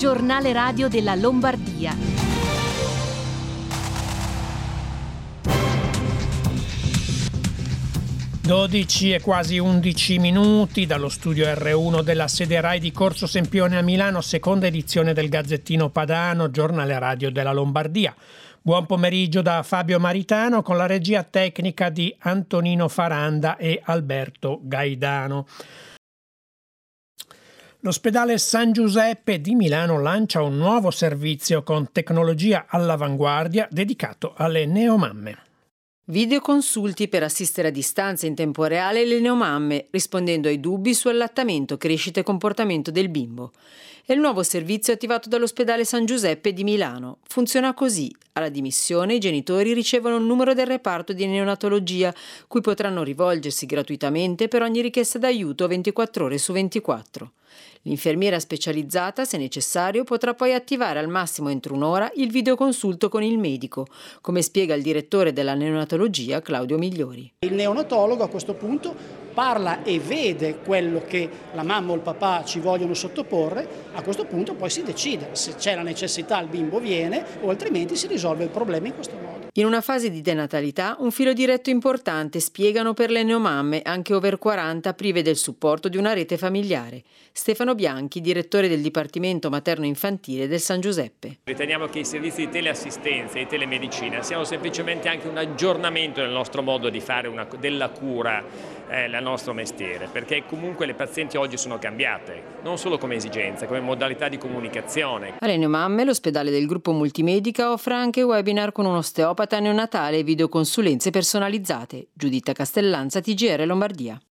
Giornale radio della Lombardia. Dodici e quasi 11 minuti dallo studio R1 della sede RAI di Corso Sempione a Milano, seconda edizione del Gazzettino Padano, giornale radio della Lombardia. Buon pomeriggio da Fabio Maritano con la regia tecnica di Antonino Faranda e Alberto Gaidano. L'ospedale San Giuseppe di Milano lancia un nuovo servizio con tecnologia all'avanguardia dedicato alle neomamme. Videoconsulti per assistere a distanza in tempo reale le neomamme, rispondendo ai dubbi su allattamento, crescita e comportamento del bimbo. È il nuovo servizio attivato dall'ospedale San Giuseppe di Milano. Funziona così. Alla dimissione i genitori ricevono il numero del reparto di neonatologia, cui potranno rivolgersi gratuitamente per ogni richiesta d'aiuto 24 ore su 24. L'infermiera specializzata, se necessario, potrà poi attivare al massimo entro un'ora il videoconsulto con il medico, come spiega il direttore della neonatologia Claudio Migliori. Il neonatologo a questo punto parla e vede quello che la mamma o il papà ci vogliono sottoporre, a questo punto poi si decide se c'è la necessità, il bimbo viene o altrimenti si risolve il problema in questo modo. In una fase di denatalità un filo diretto importante, spiegano, per le neomamme anche over 40 prive del supporto di una rete familiare. Stefano Bianchi, direttore del Dipartimento Materno-Infantile del San Giuseppe. Riteniamo che i servizi di teleassistenza e telemedicina siano semplicemente anche un aggiornamento del nostro modo di fare della cura, il nostro mestiere, perché comunque le pazienti oggi sono cambiate, non solo come esigenza, come modalità di comunicazione. Alle neomamme l'ospedale del gruppo Multimedica offre anche webinar con un osteopata neonatale e videoconsulenze personalizzate. Giuditta Castellanza, TGR Lombardia.